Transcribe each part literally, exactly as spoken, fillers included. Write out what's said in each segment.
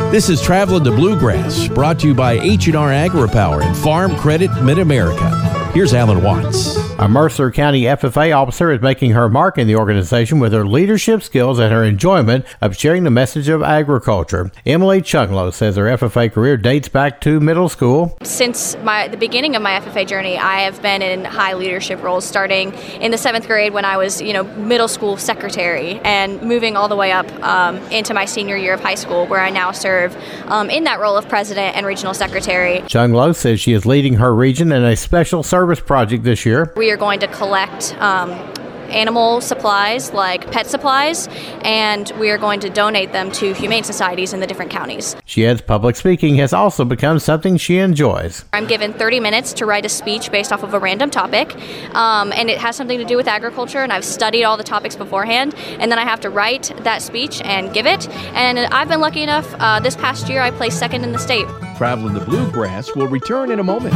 This is Traveling the Bluegrass, brought to you by H and R AgriPower and Farm Credit Mid-America. Here's Alan Watts. A Mercer County F F A officer is making her mark in the organization with her leadership skills and her enjoyment of sharing the message of agriculture. Emily Chunglo says her F F A career dates back to middle school. Since my, the beginning of my F F A journey, I have been in high leadership roles, starting in the seventh grade when I was, you know, middle school secretary, and moving all the way up um, into my senior year of high school, where I now serve um, in that role of president and regional secretary. Chunglo says she is leading her region in a special service project this year. We are going to collect um, animal supplies like pet supplies, and we are going to donate them to humane societies in the different counties. She adds public speaking has also become something she enjoys. I'm given thirty minutes to write a speech based off of a random topic, um, and it has something to do with agriculture, and I've studied all the topics beforehand, and then I have to write that speech and give it. And I've been lucky enough, uh, this past year I placed second in the state. Traveling the Bluegrass will return in a moment.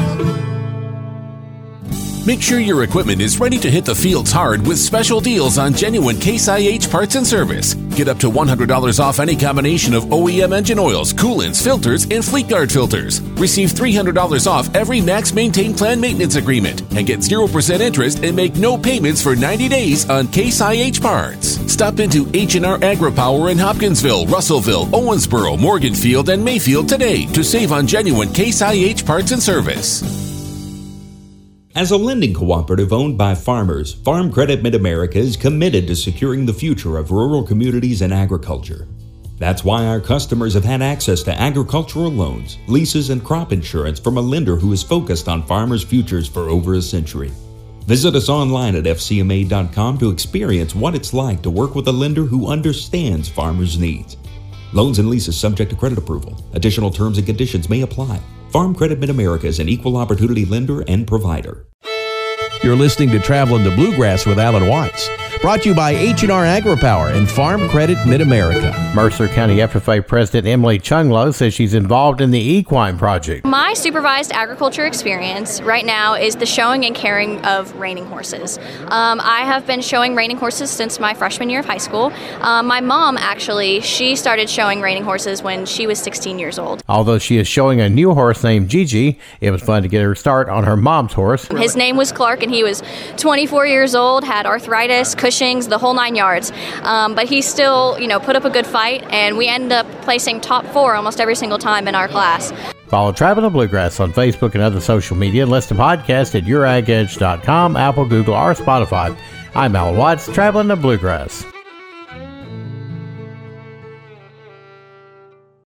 Make sure your equipment is ready to hit the fields hard with special deals on genuine Case I H parts and service. Get up to one hundred dollars off any combination of O E M engine oils, coolants, filters, and Fleet Guard filters. Receive three hundred dollars off every Max Maintain Plan maintenance agreement and get zero percent interest and make no payments for ninety days on Case I H parts. Stop into H and R AgriPower in Hopkinsville, Russellville, Owensboro, Morganfield, and Mayfield today to save on genuine Case I H parts and service. As a lending cooperative owned by farmers, Farm Credit Mid-America is committed to securing the future of rural communities and agriculture. That's why our customers have had access to agricultural loans, leases, and crop insurance from a lender who is focused on farmers' futures for over a century. Visit us online at f c m a dot com to experience what it's like to work with a lender who understands farmers' needs. Loans and leases subject to credit approval. Additional terms and conditions may apply. Farm Credit Mid-America is an equal opportunity lender and provider. You're listening to Traveling the Bluegrass with Alan Watts, brought to you by H and R AgriPower and Farm Credit Mid-America. Mercer County F F A President Emily Chunglo says she's involved in the Equine Project. My supervised agriculture experience right now is the showing and caring of reining horses. Um, I have been showing reining horses since my freshman year of high school. Um, my mom, actually, she started showing reining horses when she was sixteen years old. Although she is showing a new horse named Gigi, it was fun to get her start on her mom's horse. His name was Clark, and he was twenty-four years old, had arthritis, Cushing's, the whole nine yards. Um, but he still, you know, put up a good fight, and we ended up placing top four almost every single time in our class. Follow Traveling the Bluegrass on Facebook and other social media, and listen to podcasts at your ag edge dot com, Apple, Google, or Spotify. I'm Alan Watts, Traveling the Bluegrass.